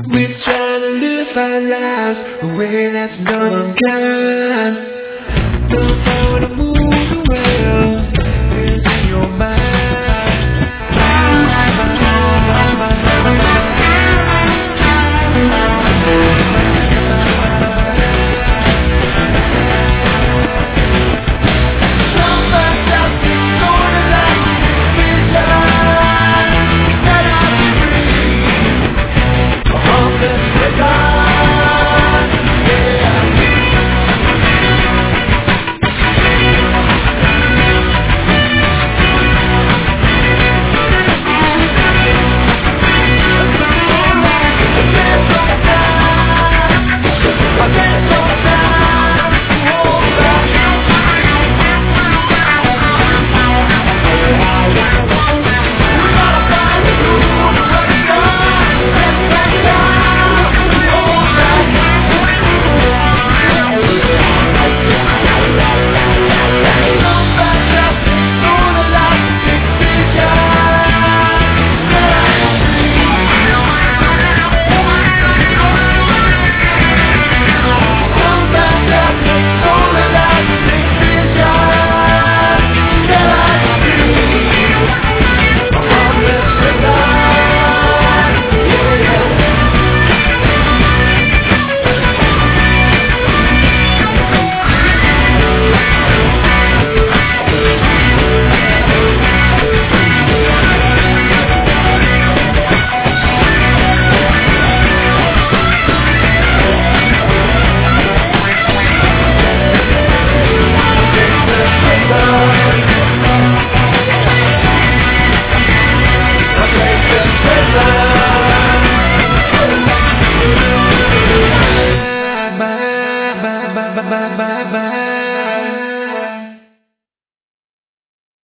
We're trying to live our lives a way that's non-kind. Don't know to move the world is in your mind. Bye bye bye bye.